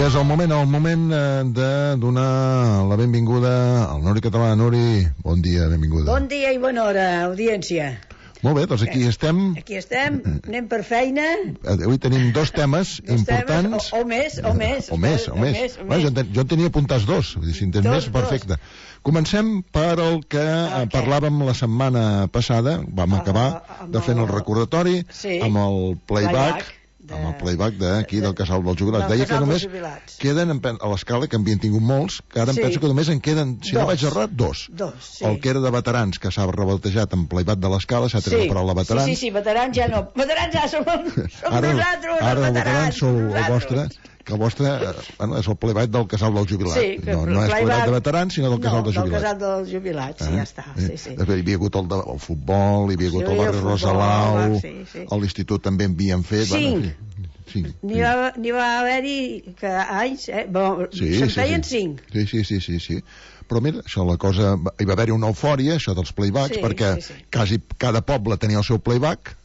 és el moment de donar la benvinguda al Nuri Català. Nuri, bon dia, benvinguda. Bon dia i bona hora, audiència. Molt bé, doncs aquí estem. Aquí estem, anem per feina. Avui tenim dos temes importants. O més. Jo en tenia apuntats dos, si en tens més, perfecte. Comencem per el que parlàvem la setmana passada. Vam acabar de fer el recordatori amb el playback. Amb el playback d'aquí del Casal dels Jubilats. Deia que només queden a l'escala, que havien tingut molts, que ara em penso que només en queden, si no vaig errat, dos. El que era de veterans, que s'ha rebatejat en playback de l'escala, s'ha tret la paraula veterans. Sí, veterans ja no. Veterans ja som nosaltres, ara els veterans sou el vostre, que el vostre és el playback del Casal dels Jubilats. No és playback de veterans, sinó del Casal dels Jubilats. No, del Casal dels Jubilats, ja està. Hi havia hagut el futbol, hi havia hagut el barri Rosalau, a l'institut també en havien fet. N'hi va haver-hi anys, se'n feien 5. Sí. Però mira, això, la cosa, hi va haver-hi una eufòria, això dels playbacks, perquè quasi cada poble tenia el seu playback.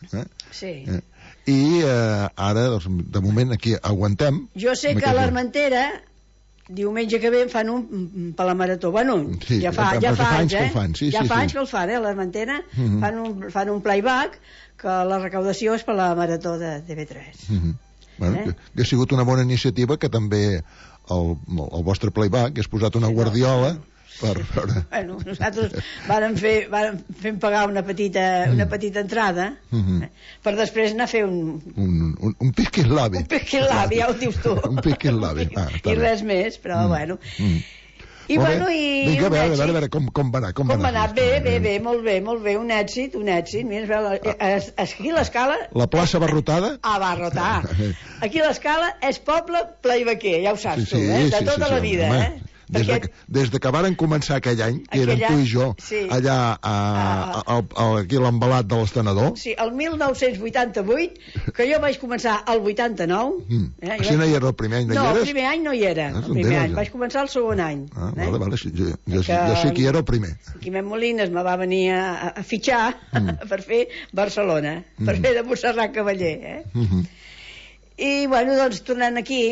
I ara, de moment, aquí aguantem. Jo sé que a l'Armentera diumenge que ve en fan un per la marató. Bueno, ja fa anys, ja fa anys que el fan, a l'Armentera fan un playback, que la recaudació és per la marató de TV3. Bueno, que ha sigut una bona iniciativa, que també el vostre playback hagués posat una guardiola per veure. Bueno, nosaltres vàrem fer pagar una petita entrada per després anar a fer un pisquislavi. Un pisquislavi, ja ho dius tu. Un pisquislavi. I res més, però bueno. I bueno, vinga, a veure, com va anar? Com va anar? Bé, molt bé, un èxit. Mira, aquí l'escala... La plaça Barrotada? Barrotar. Aquí l'escala és poble playbacker, ja ho saps tu, de tota la vida, Des que varen començar aquell any, que érem tu i jo, allà aquí a l'embalat de l'Estenedor. Sí, el 1988, que jo vaig començar el 89. Així no hi era el primer any, no hi eres? No, el primer any no hi era, vaig començar el segon any. Vale, jo sí que hi era el primer. Quimet Molines me va venir a fitxar per fer Barcelona, per fer de Montserrat Cavaller, I, bueno, doncs, tornant aquí,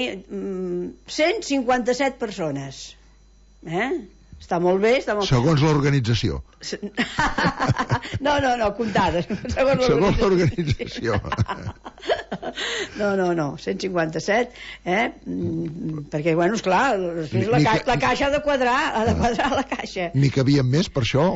157 persones. Està molt bé, segons l'organització. No, comptades. Segons l'organització. No, 157, perquè, bueno, esclar, la caixa ha de quadrar la caixa. N'hi cabien més per això?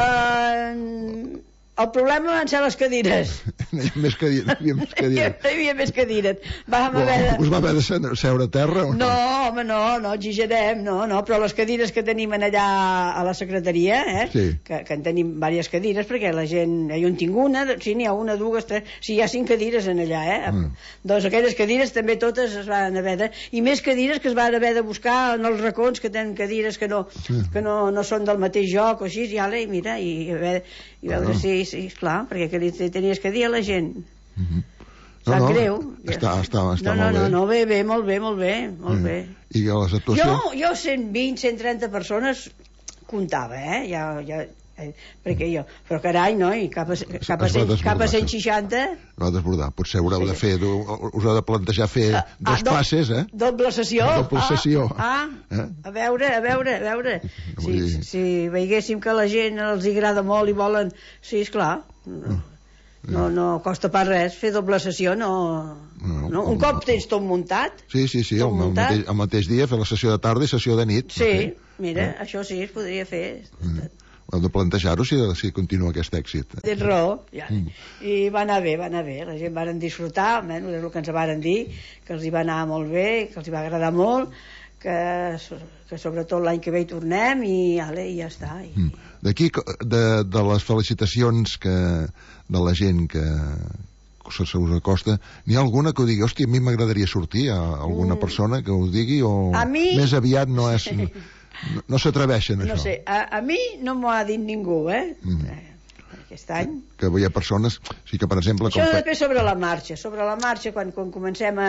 El problema van ser les cadires. Hi havia més cadires. Us va haver de seure a terra o no? No, home, no, exagerem, no, però les cadires que tenim allà a la secretaria, que en tenim diverses cadires, perquè la gent, jo en tinc una, sí, n'hi ha una, dues, tres, sí, hi ha 5 cadires en allà, Doncs aquelles cadires també totes es van haver de... I més cadires que es van haver de buscar en els racons, que tenen cadires que no són del mateix joc o així, i mira, i veure si... Sí, esclar, perquè tenies que dir a la gent. Sap greu. Està molt bé. No, bé, molt bé. I a les actuacions? Jo 120, 130 persones comptava, perquè jo... Però carai, no, i cap a 160... Va desbordar. Potser haureu de fer... Us heu de plantejar fer 2 classes, Doble sessió. A veure. Si veiéssim que a la gent els agrada molt i volen... Sí, esclar. No costa pas res fer doble sessió, no. Un cop tens tot muntat. Sí, el mateix dia fer la sessió de tarda i sessió de nit. Sí, mira, això sí, es podria fer. Heu de plantejar-ho si continua aquest èxit. Tens raó, I va anar bé, la gent varen disfrutar, almenys és el que ens varen dir, que els hi va anar molt bé, que els hi va agradar molt, que sobretot l'any que ve hi tornem i ja està. D'aquí, de les felicitacions de la gent que se us acosta, n'hi ha alguna que ho digui, hòstia, a mi m'agradaria sortir, alguna persona que ho digui, o més aviat no és... No s'atreveixen, això. No sé, a mi no m'ho ha dit ningú, aquest any. Que hi ha persones... Sí que, per exemple... Això després sobre la marxa, quan comencem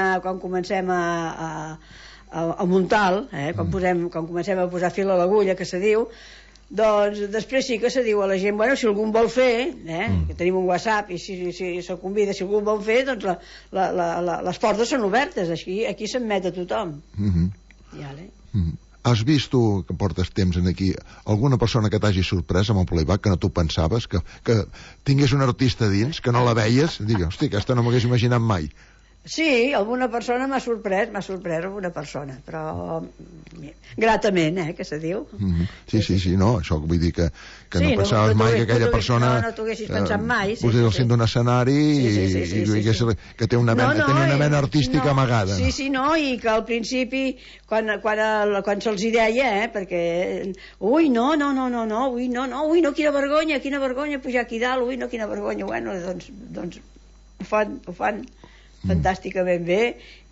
a muntar, quan comencem a posar fil a l'agulla, que se diu, Doncs després sí que se diu a la gent, bueno, si algú en vol fer, que tenim un WhatsApp, i si se convida, si algú en vol fer, doncs les portes són obertes, aquí s'admet a tothom. Has vist tu, que portes temps aquí, alguna persona que t'hagi sorprès amb el playback, que no t'ho pensaves, que tingués un artista dins, que no la veies, digues, hosti, aquesta no m'hagués imaginat mai? Sí, alguna persona m'ha sorprès alguna persona, però gratament, que se diu. Sí, no, això vull dir que no pensaves mai que aquella persona... No t'ho haguessis pensat mai. Posés al cent d'un escenari i que té una mena artística amagada. Sí, no, i que al principi, quan se'ls hi deia, perquè... Ui, no, quina vergonya pujar aquí dalt, ui, no, quina vergonya. Bueno, doncs ho fan fantàsticament bé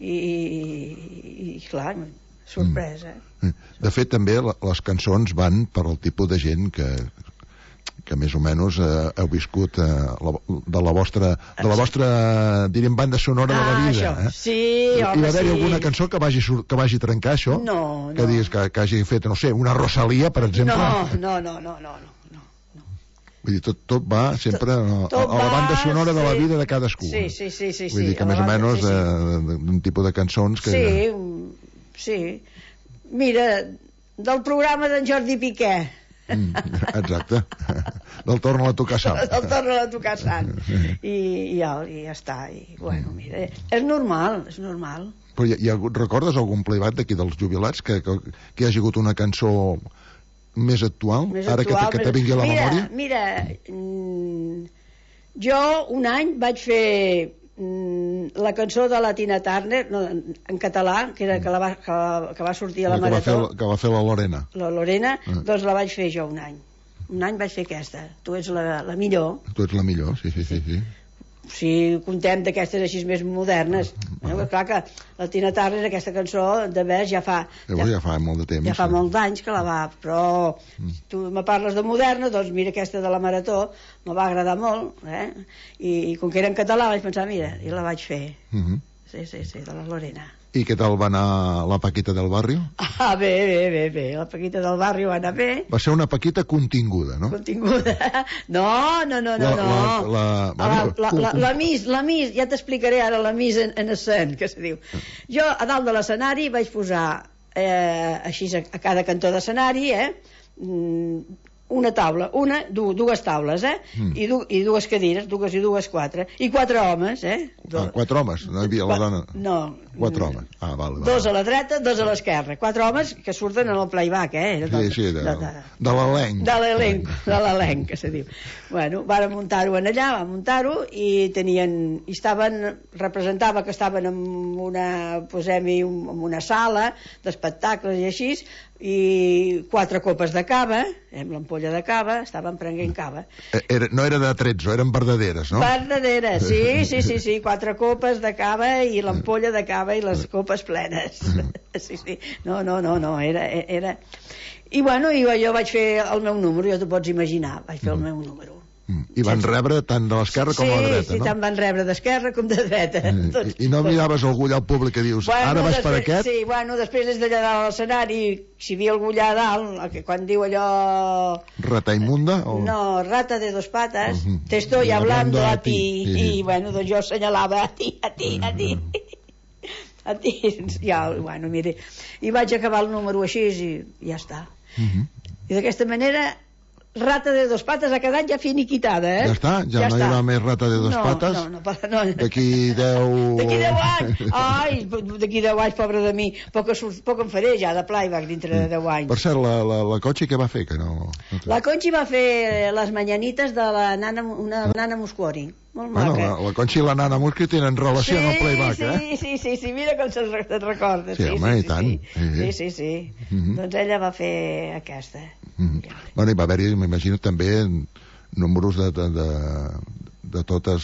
i clar, sorpresa. De fet, també les cançons van per al tipus de gent que més o menys heu viscut de la vostra diríem, banda sonora de la vida. Sí, home, sí. Hi va haver alguna cançó que vagi trencar això? No. Que diguis que hagi fet, no sé, una Rosalía, per exemple? No. Vull dir, tot va sempre a la banda sonora de la vida de cadascú. Sí. Vull dir que més o menys d'un tipus de cançons que... Sí. Mira, del programa d'en Jordi Piqué. Exacte. Del Torna-la a tocar sant. Del Torna-la a tocar sant. I ja està. I, bueno, mira, és normal. Però recordes algun playback d'aquí dels jubilats que hi hagi hagut una cançó més actual, que te vingui a la memòria? Mira, jo un any vaig fer la cançó de la Tina Turner en català, que va sortir a la Marató, que va fer la Lorena. La Lorena, doncs la vaig fer jo un any vaig fer aquesta. Tu ets la millor. Tu ets la millor, sí. Si contem d'aquestes així més modernes, clar que la Tina Turner, aquesta cançó de vers ja fa molt de temps, ja fa molts anys que la va, però tu me parles de moderna, doncs mira, aquesta de la Marató me va agradar molt, i com que era en català vaig pensar, mira, i la vaig fer. Sí, de la Lorena. I què tal va anar la Paquita del Barrio? Bé, la Paquita del Barrio va anar bé. Va ser una Paquita continguda, no? Continguda? No. La Miss, ja t'explicaré ara la Miss en escena, que se diu. Jo, a dalt de l'escenari, vaig posar així a cada cantó d'escenari, una taula, dues taules, i dues cadires, dues i dues, quatre, i 4 homes, 4 homes? No hi havia la dona? No. 4 homes. Val. 2 a la dreta, 2 a l'esquerra. 4 homes que surten en el playback, Sí, de l'elenc. De l'elenc, que se diu. Bueno, vam muntar-ho allà, i representava que estaven en una sala d'espectacles i així, i 4 copes de cava, amb l'ampolla de cava, estaven prenent cava. No era de trezzo, eren verdaderes, no? Verdaderes, sí, 4 copes de cava i l'ampolla de cava i les copes plenes. Sí. No, era... I bueno, jo vaig fer el meu número, ja t'ho pots imaginar, vaig fer el meu número. I van rebre tant de l'esquerra com de la dreta, no? Sí, tant van rebre d'esquerra com de dreta. I no miraves algú allà al públic que dius, ara vaig per aquest? Sí, després des d'allà dalt a l'escenari, si hi havia algú allà dalt, que quan diu allò... Rata imunda? No, rata de 2 patas, te estoy hablando a ti. I bueno, doncs jo assenyalava a ti. Ja, bueno, mire, i vaig acabar el número així i ja està. I d'aquesta manera... Rata de 2 patas ha quedat ja finiquitada, Ja està? Ja no hi haurà més rata de 2 patas? No. D'aquí 10... D'aquí 10 anys! Ai, d'aquí 10 anys, pobre de mi. Poc em faré ja de playback dintre de 10 anys. Per cert, la Conchi què va fer? La Conchi va fer les mañanites de una nana Muscori. Molt maca. La Conchi i la nana Muscori tenen relació amb el playback, Sí, mira com se'n recorda. Sí, home, i tant. Sí. Doncs ella va fer aquesta. Bueno, hi va haver-hi, m'imagino, també números de totes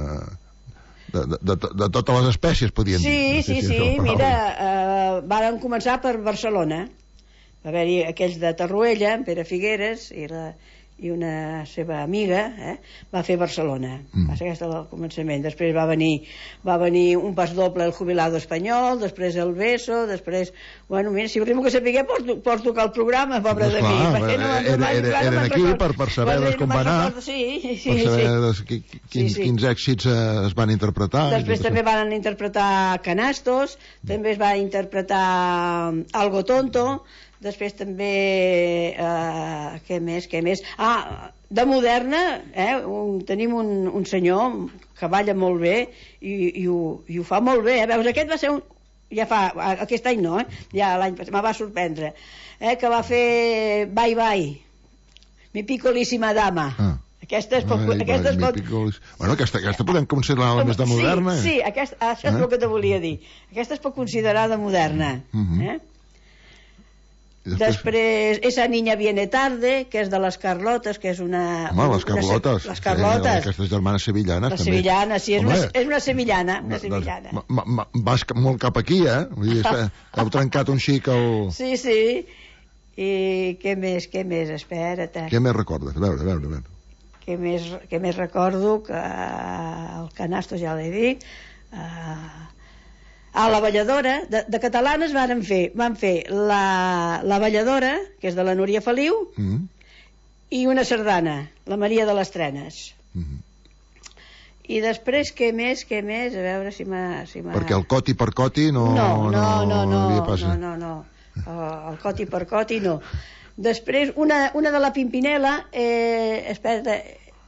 de totes les espècies, podríem dir. Sí, mira, varen començar per Barcelona. Va haver-hi aquells de Tarruella, en Pere Figueres, i una seva amiga, va fer Barcelona. Va ser aquest el començament. Després va venir un pas doble, el Jubilado Espanyol, després el Beso, després... Bueno, mira, si volem que sapiguer, pots tocar el programa, pobre de mi. Eren aquí per saber com va anar, per saber quins èxits es van interpretar. Després també van interpretar Canastos, també es va interpretar Algo Tonto, després també què més? De moderna tenim un senyor que balla molt bé i ho fa molt bé, veus, aquest va ser aquest any no, ja l'any passat me va sorprendre, que va fer Bye Bye, mi piccolissima dama. Aquesta podem considerar la més de moderna. Sí, això és el que te volia dir, aquesta es pot considerar de moderna. Després Esa niña viene tarde, que és de les Carlotes, que és una... Home, les Carlotes. Aquestes germanes sevillanes, també. Les sevillanes, sí, és una sevillana. Vas molt cap aquí, Vull dir, heu trencat un xic el... Sí. I què més? Espera't. Què més recordes? A veure. Què més recordo? Que el Canastos ja l'he dit. La Balladora, de catalanes van fer la Balladora, que és de la Núria Feliu, i una sardana, la Maria de les Trenes. I després, què més? A veure si m'ha... Perquè el coti per coti no havia passat. No. El coti per coti no. Després, una de la Pimpinela, espera,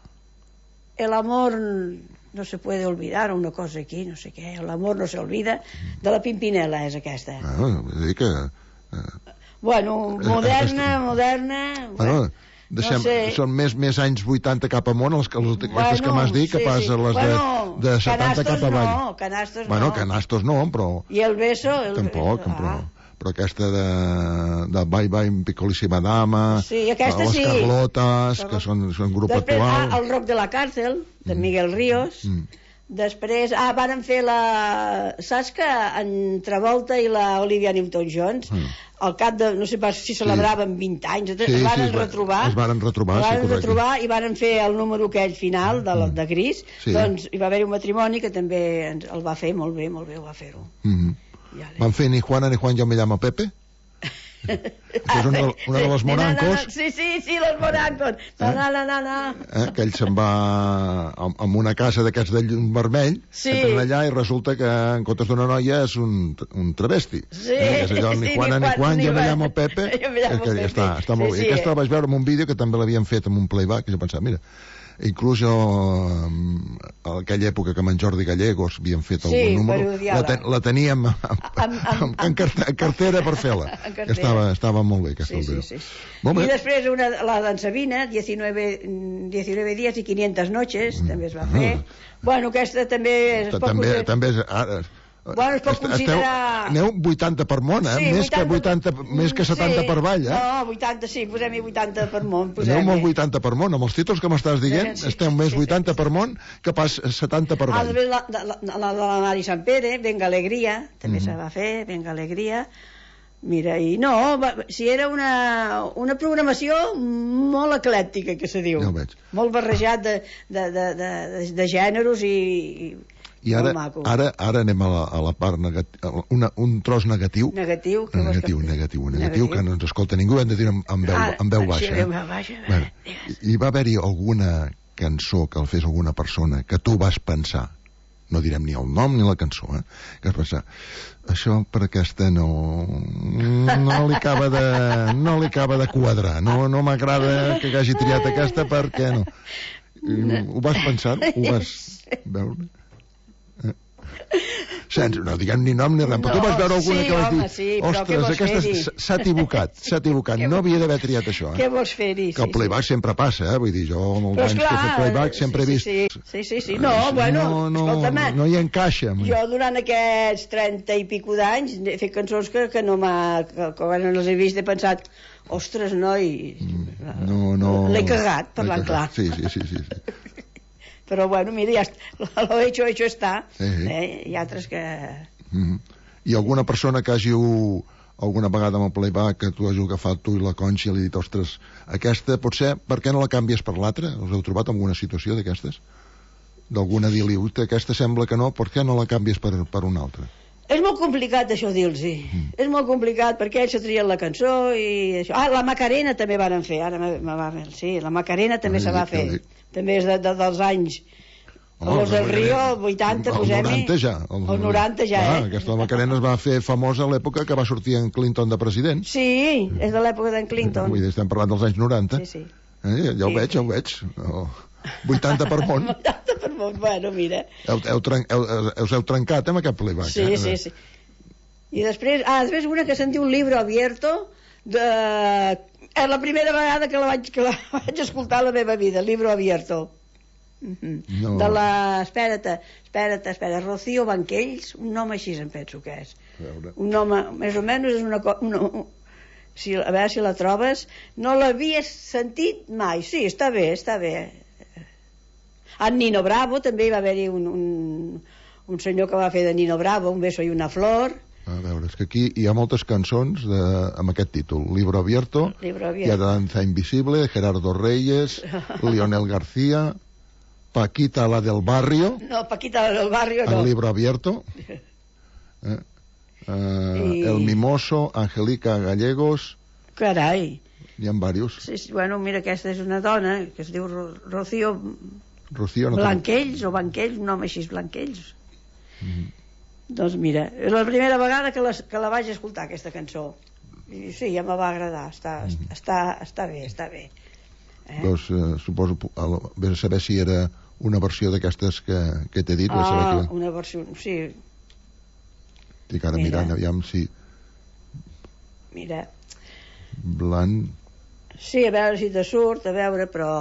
El amor... no se puede olvidar, una cosa aquí, no sé què, l'amor no se olvida, de la Pimpinela és aquesta. Vull dir que... Bueno, moderna... Bueno, deixem, són més anys 80 cap amunt, aquestes que m'has dit, que pas les de 70 cap avall. No, Canastos no. Bueno, Canastos no, però... I el Beso... Tampoc, però aquesta de Bye Bye Piccolissima Dama, les Carlotes, que són grup actual. Després, el Rock de la Càrcel, de Miguel Ríos. Després, varen fer saps que en Travolta i la Olivia Newton-John, al cap de, no sé pas si celebraven 20 anys, es varen retrobar i varen fer el número aquell final de Gris, doncs hi va haver un matrimoni que també el va fer molt bé, ho va fer-ho. Van fer Ni Juana ni Juan, yo me llamo Pepe. És una de les Morancos. Sí, los Morancos. Que ell se'n va a una casa d'aquests de llum vermell, entren allà i resulta que en comptes d'una noia és un travesti. És allò, Ni Juana ni Juan, yo me llamo Pepe. Està molt bé. Aquesta la vaig veure en un vídeo que també l'havien fet en un playback i jo pensava, mira, inclús jo a aquella època que amb en Jordi Gallegos havíem fet algun número, la teníem en cartera per fer-la, que estava molt bé aquesta vídeo. I després la d'en Sabina, 19 días y 500 noches, també es va fer. Bueno, aquesta també es pot considerar... Bueno, es pot considerar... Aneu 80 per món, més que 70 per vall, No, 80, sí, posem-hi 80 per món. Aneu molt 80 per món, amb els títols que m'estàs dient, esteu més 80 per món que pas 70 per vall. La Mari Sant Pere, Venga Alegria, també se va fer, Venga Alegria. Mira, i no, si era una programació molt eclèctica, que se diu. Molt barrejat de gèneres i ara anem a la part negativa, un tros negatiu que no ens escolta ningú, hem de dir en veu baixa. Hi va haver-hi alguna cançó que el fes alguna persona que tu vas pensar, no direm ni el nom ni la cançó, que vas pensar, això per aquesta no li acaba de quadrar, no m'agrada que hagi triat aquesta perquè no. Ho vas pensar? Ho vas veure? No diguem ni nom ni res, però tu vas veure alguna que vas dir, ostres, aquesta s'ha equivocat, no havia d'haver triat això. Què vols fer-hi? Que el playback sempre passa, vull dir, jo molts anys que he fet playback sempre he vist... Sí, escolta'm, no hi encaixa. Jo durant aquests 30 i pico d'anys he fet cançons que no que quan les he vist he pensat, ostres, noi, l'he cagat, parlant clar. Sí. Però bueno, mira, lo hecho está. Hi ha altres que... I alguna persona que hàgiu alguna vegada amb el playback que tu has agafat tu i la Conxa i li he dit, ostres, aquesta potser, per què no la canvies per l'altra? Us heu trobat en alguna situació d'aquestes? D'alguna dir-li, aquesta sembla que no, per què no la canvies per una altra? És molt complicat això dir-los-hi. És molt complicat perquè ells se trien la cançó i això. La Macarena també van fer. Sí, la Macarena també se va fer. També és dels anys. Els del Rio, el 80, posem-hi. El 90 ja. El 90 ja, Aquesta Macarena es va fer famosa a l'època que va sortir en Clinton de president. Sí, és de l'època d'en Clinton. Vull dir, estem parlant dels anys 90. Sí. Ja ho veig. 80 per món. 80 per món, bueno, mira. Us heu trencat amb aquest playback. Sí. I després una que se'n diu Libro Abierto, és la primera vegada que la vaig escoltar a la meva vida, Libro Abierto. No. De la... Espera, Rocío Banquells, un nom així em penso que és. Un nom, més o menys, és una cosa... a veure si la trobes. No l'havies sentit mai. Sí, està bé. En Nino Bravo també hi va haver-hi un senyor que va fer de Nino Bravo, Un beso y una flor. A veure, és que aquí hi ha moltes cançons amb aquest títol. Libro Abierto, hi ha Danza Invisible, Gerardo Reyes, Lionel García, Paquita la del Barrio. No, Paquita la del Barrio no. El Libro Abierto. El Mimoso, Angelica Gallegos. Carai. Hi ha diversos. Sí, bueno, mira, aquesta és una dona que es diu Rocío no Blanquells o Banquells, un nom així, Blanquells. Doncs mira, és la primera vegada que la vaig escoltar, aquesta cançó. I sí, ja me va agradar. Està bé. Doncs suposo vés a saber si era una versió d'aquestes que t'he dit. Una versió, sí. Estic ara mirant, aviam si... Mira. Blanc... Sí, a veure si te surt, però...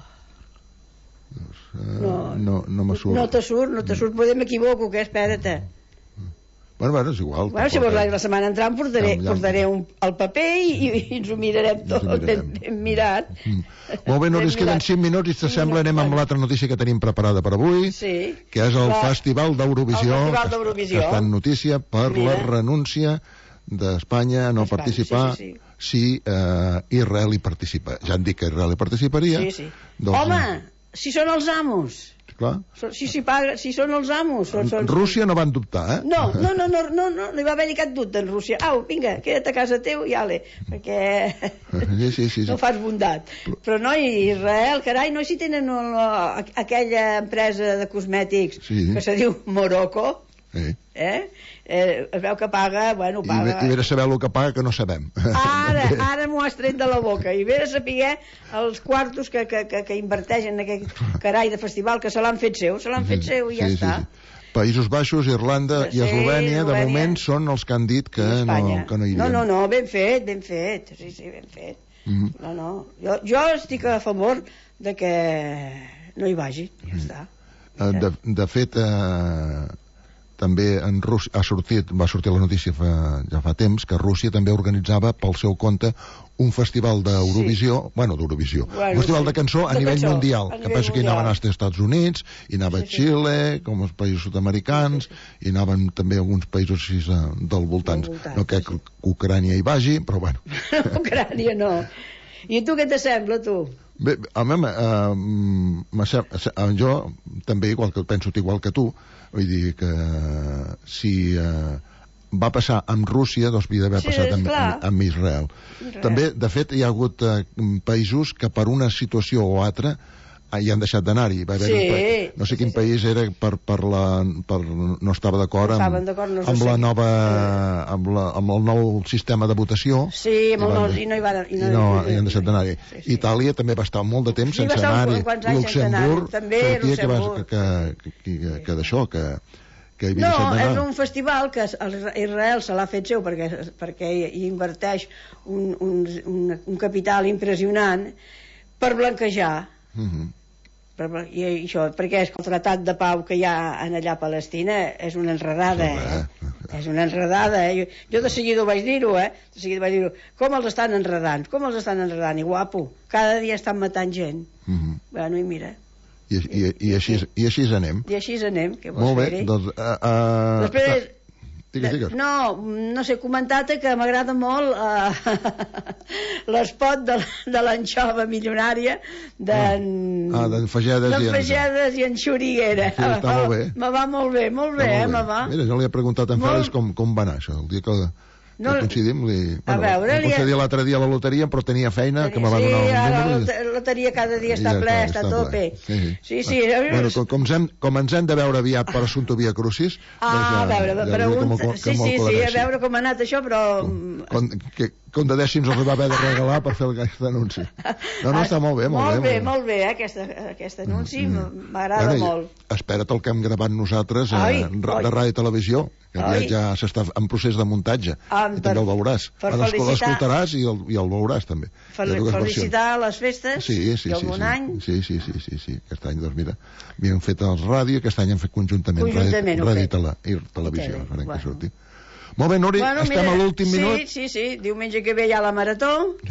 No me surt. No te surt, potser m'equivoco, espera't. Bueno, és igual. Bueno, si vols la setmana entrant portaré el paper i ens ho mirarem tot ben mirat. Molt bé, Núria, queden 5 minuts i t'assembla anem amb l'altra notícia que tenim preparada per avui, que és el Festival d'Eurovisió, que està en notícia per la renúncia d'Espanya a no participar si Israel hi participa. Ja han dit que Israel hi participaria. Home, si són els amos. Clar. Si són els amos. Rússia no van dubtar, eh? No hi va haver-hi cap dubte en Rússia. Au, vinga, queda't a casa teu i ale, perquè no fas bondat. Però no, Israel, carai, no, si tenen aquella empresa de cosmètics que se diu Morocco, es veu que paga, paga... I ve a saber el que paga que no sabem. Ara m'ho has tret de la boca. I ve a saber els quartos que inverteixen en aquest carai de festival, que se l'han fet seu i ja està. Països Baixos, Irlanda i Eslovènia, de moment, són els que han dit que no irien. No, ben fet. Sí, ben fet. Jo estic a favor de que no hi vagi, ja està. De fet... també en Rússia va sortir la notícia ja fa temps que Rússia també organitzava pel seu compte un festival d'Eurovisió, un festival de cançó a nivell mundial, que penso que hi anaven als Estats Units, hi anava Xile, com els països sud-americans, hi anaven també alguns països així del voltant. No crec que Ucrània hi vagi, però bueno. Ucrània no. I tu què t'assembla, tu? Bé, jo també penso igual que tu. Vull dir que si va passar amb Rússia, doncs havia d'haver passat amb Israel. També, de fet, hi ha hagut països que per una situació o altra hi han deixat d'anar-hi. No sé quin país era no estava d'acord amb la nova amb el nou sistema de votació. Sí, i no hi han deixat d'anar-hi. Itàlia també va estar molt de temps sense anar-hi. Luxemburg, que d'això, que no, és un festival que Israel se l'ha fet seu perquè hi inverteix un capital impressionant per blanquejar. I això, perquè el tractat de pau que hi ha allà a Palestina és una enredada, és una enredada, jo de seguida ho vaig dir-ho, com els estan enredant, i guapo, cada dia estan matant gent. Bueno, i mira, i així anem. Què vols fer-hi? Molt bé, doncs... Després, No sé, comentar-te que m'agrada molt l'espot de l'anxova milionària d'en Fagedes i en Xuriguera. Sí, està molt bé. Me va molt bé, me va. Mira, jo li he preguntat a en Fèlix com va anar això, el dia que coincidim, em concedia l'altre dia a la loteria, però tenia feina, que me va donar un número. Sí, la loteria cada dia està ple, està a tope. Sí. Bueno, com ens hem de veure aviat per Assumpto Via Crucis... A veure, pregunta... Sí, a veure com ha anat això, però... Com de dècims els va haver de regalar per fer aquest anunci. No, està molt bé, molt bé, aquest anunci m'agrada molt. Espera't el que hem gravat nosaltres de Ràdio i Televisió, que ja s'està en procés de muntatge, i també el veuràs. L'escoltaràs i el veuràs també. Felicitar les festes i el bon any. Sí, aquest any, doncs mira, havíem fet els ràdio, aquest any hem fet conjuntament Ràdio i Televisió, farem que surti. Molt bé, Núria, estem a l'últim minut. Sí, diumenge que ve hi ha la marató.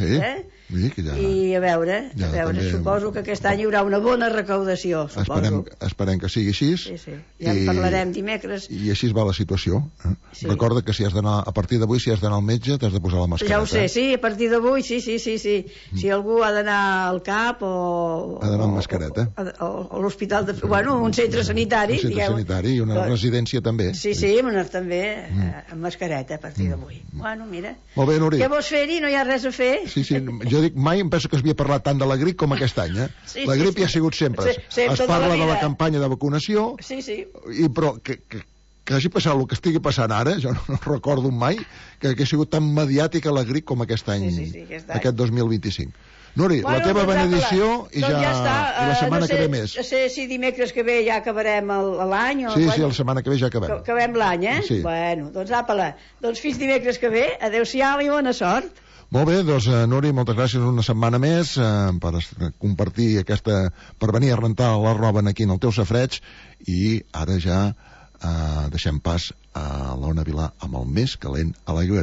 I a veure, suposo que aquest any hi haurà una bona recaudació. Esperem que sigui així. Ja en parlarem dimecres. I així va la situació. Recorda que si has d'anar, a partir d'avui, si has d'anar al metge, t'has de posar la mascareta. Ja ho sé, sí, a partir d'avui, sí. Si algú ha d'anar al CAP o... Ha d'anar amb mascareta. O l'hospital, un centre sanitari. Un centre sanitari i una residència també. Sí, també, amb mascareta a partir d'avui. Bueno, mira. Molt bé, Núria. Què vols fer-hi? No hi ha res a fer? Sí, jo dic, mai em penso que s'havia parlat tant de la grip com aquest any, La grip ja ha sigut sempre. Es parla de la campanya de vacunació, però que hagi passat el que estigui passant ara, jo no recordo mai que ha sigut tan mediàtica la grip com aquest any, aquest 2025. Nuri, la teva benedicció i la setmana que ve més. No sé si dimecres que ve ja acabarem l'any o... Sí, la setmana que ve ja acabem. Acabem l'any, Sí. Bueno, doncs apa-la. Doncs fins dimecres que ve, adeu-siau i bona sort. Molt bé, doncs Núria, moltes gràcies una setmana més per compartir per venir a rentar la roba aquí en el teu safareig, i ara ja deixem pas a l'Ona Vilà amb el més calent a l'aigua.